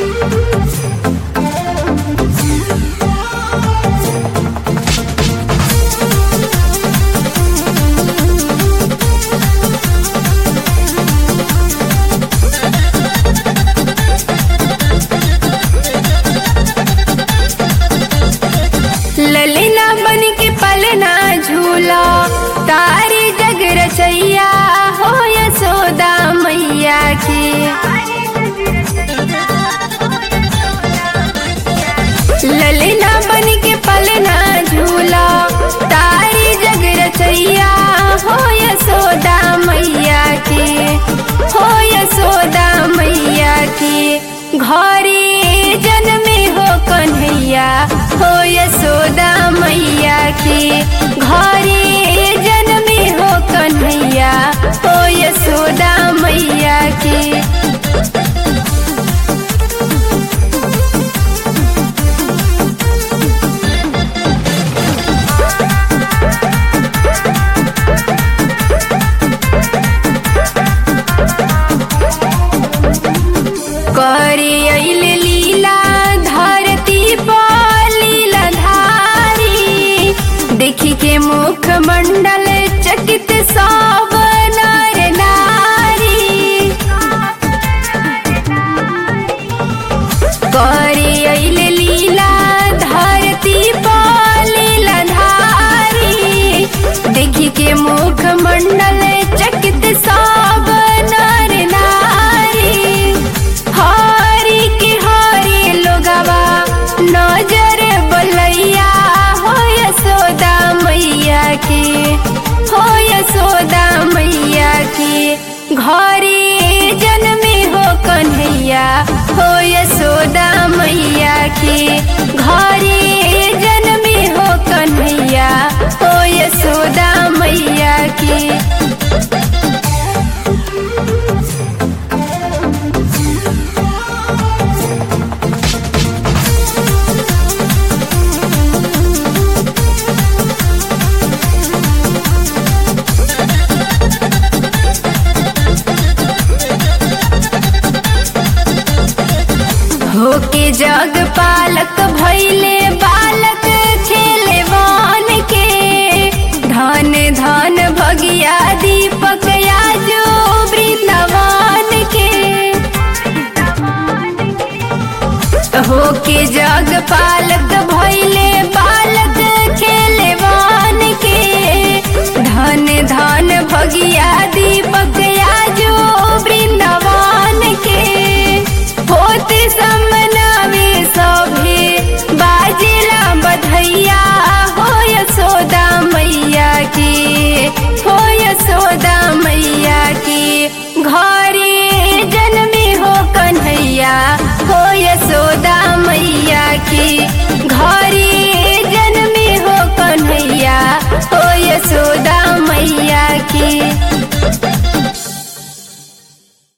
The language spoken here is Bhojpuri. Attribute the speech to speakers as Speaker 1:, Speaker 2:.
Speaker 1: ललना बन के पलना झूला तारी जग रचैया हो यशोदा मैया की। ललना बन के पलना झूला तारी जग रचैया हो यशोदा मैया की, हो यशोदा मैया की। घरे जन्मे हो कन्हैया हो यशोदा मैया की। घरे जन्मे हो कन्हैया हो यशोदा मैया की। करे अइल लीला धरती पर लीला धारी, देखी के मुख मंडल चकित सब नर नारी। करे अइल लीला धरती पर लीला धारी, देखी के मुख मंडल चकित सब नर नारी। हरी के हरी लोगवा नजर बलैया हो यशोदा मैया की, हो यशोदा मैया की। घरे जन्मे हो कन्हैया हो यशोदा मैया की। घरे जन्मे हो कन्हैया हो यशोदा मैया की। होके जग पालक भैले बालक खेले वन के। धन धन भगिया दीपक आजो वृंदावन के। होके जग पालक भैले बालक खेले वन के। धन धन भगिया दीपक आजो वृंदावन के। होते समनावे सभे बाजेला बधैया हो यशोदा मैया की, हो यशोदा मैया की। घरे जन्मे हो कन्हैया हो यशोदा मैया की। घरे